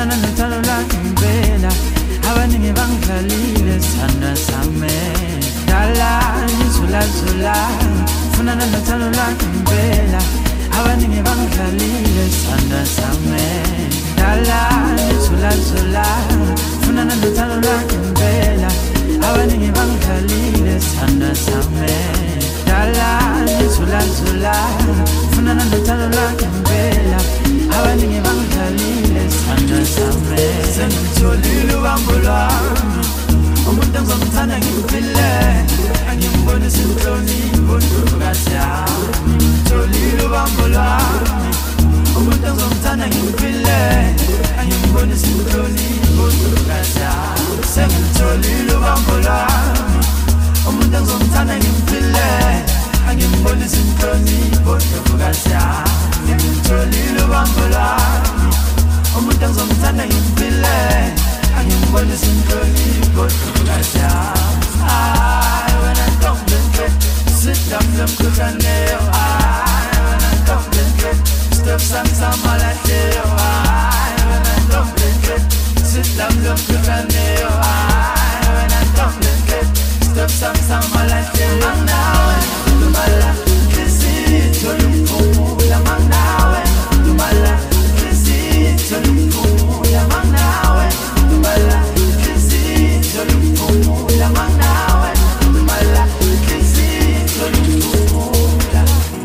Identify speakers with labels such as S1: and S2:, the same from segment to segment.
S1: funana nothando lwangempela abaningi bangidlalile sithanda sami dala ngizulazula funana nothando lwangempela abaningi bangidlalile sithanda sami dala ngizulazula funana nothando lwangempela abaningi bangidlalile sithanda sami dala ngizulazula funana nothando lwangempela abaningi bangidlalile sithanda sami sengitholile ubambo lwami umuntu engizomthanda ngiphile angimbonise inhlonipho ntokazi yami ngitholile ubambo lwami umuntu engizomthanda ngiphile angimbonise inhlonipho ntokazi yami sengitholile ubambo lwami umuntu engizomthanda ngiphile angimbonise inhlonipho ntokazi yami ngitholile ubambo lwami umuntu engizomthanda ngiphile angimbonise inhlonipho ntokazi yami I wanna come and get sit down them kutaneo I wanna come and get step some like you I wanna come and get sit down them kutaneo I wanna come and get step some like you now tumala kisi tolufu la manawe tumala kisi tolufu la manawe tumala kisi tolufu la manawe tumala kisi tolufu la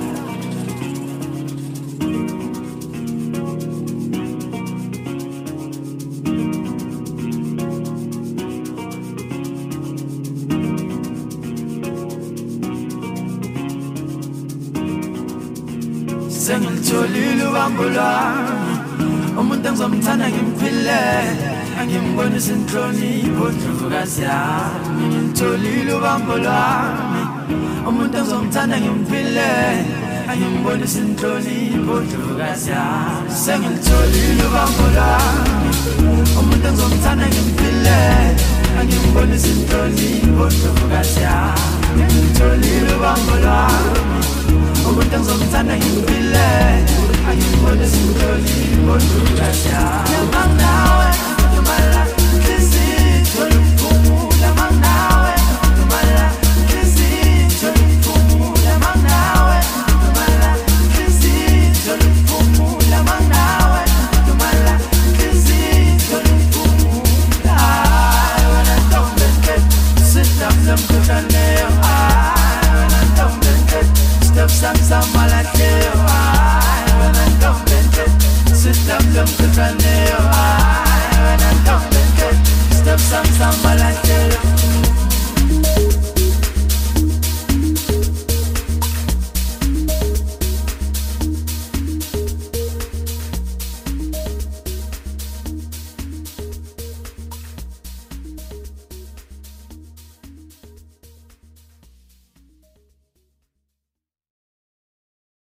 S1: sengitholile ubambo lwami umuntu engizomthanda ngiphile angimbonise inhlonipho ntokazi yami ngitholile ubambo lwami umuntu engizomthanda ngiphile angimbonise inhlonipho ntokazi yami sengitholile ubambo lwami umuntu engizomthanda ngiphile angimbonise inhlonipho ntokazi yami ngitholile ubambo lwami umuntu engizomthanda ngiphile angimbonise inhlonipho ntokazi yami nawe tumala kisi tolufumula nawe tumala kisi tolufumula nawe tumala kisi tolufumula nawe tumala kisi tolufumula I wanna come and get sit down them kutaneo I wanna come and get step some like you I wanna come and get sit down them kutaneo I wanna come and get step some like you